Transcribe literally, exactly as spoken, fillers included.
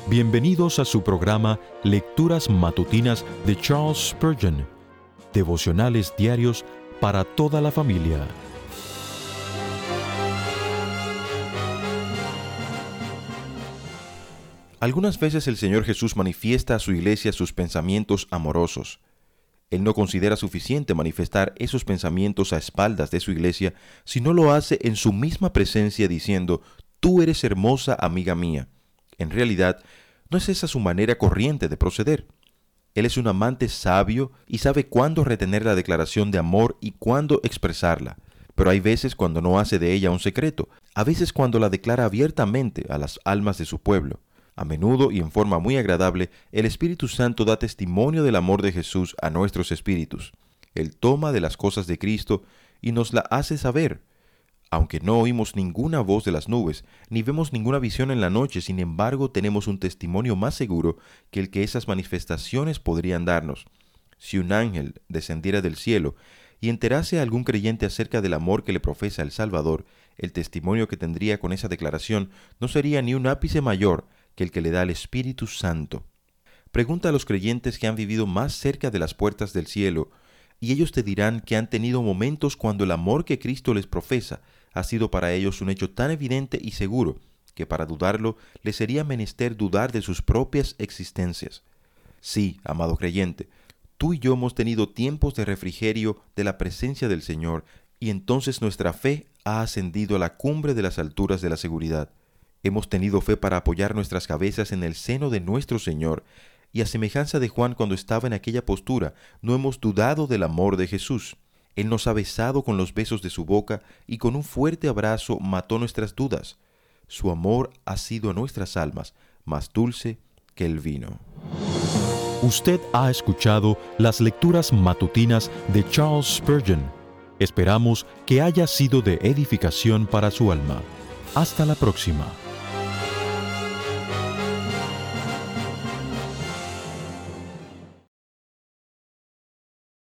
Bienvenidos a su programa Lecturas Matutinas de Charles Spurgeon, devocionales diarios para toda la familia. Algunas veces el Señor Jesús manifiesta a su iglesia sus pensamientos amorosos. Él no considera suficiente manifestar esos pensamientos a espaldas de su iglesia, sino lo hace en su misma presencia diciendo: «Tú eres hermosa, amiga mía». En realidad, no es esa su manera corriente de proceder. Él es un amante sabio y sabe cuándo retener la declaración de amor y cuándo expresarla. Pero hay veces cuando no hace de ella un secreto, a veces cuando la declara abiertamente a las almas de su pueblo. A menudo y en forma muy agradable, el Espíritu Santo da testimonio del amor de Jesús a nuestros espíritus. Él toma de las cosas de Cristo y nos la hace saber. Aunque no oímos ninguna voz de las nubes, ni vemos ninguna visión en la noche, sin embargo tenemos un testimonio más seguro que el que esas manifestaciones podrían darnos. Si un ángel descendiera del cielo y enterase a algún creyente acerca del amor que le profesa el Salvador, el testimonio que tendría con esa declaración no sería ni un ápice mayor que el que le da el Espíritu Santo. Pregunta a los creyentes que han vivido más cerca de las puertas del cielo, y ellos te dirán que han tenido momentos cuando el amor que Cristo les profesa ha sido para ellos un hecho tan evidente y seguro que para dudarlo les sería menester dudar de sus propias existencias. Sí, amado creyente, tú y yo hemos tenido tiempos de refrigerio de la presencia del Señor, y entonces nuestra fe ha ascendido a la cumbre de las alturas de la seguridad. Hemos tenido fe para apoyar nuestras cabezas en el seno de nuestro Señor, y a semejanza de Juan cuando estaba en aquella postura, no hemos dudado del amor de Jesús. Él nos ha besado con los besos de su boca y con un fuerte abrazo mató nuestras dudas. Su amor ha sido a nuestras almas más dulce que el vino. Usted ha escuchado las lecturas matutinas de Charles Spurgeon. Esperamos que haya sido de edificación para su alma. Hasta la próxima.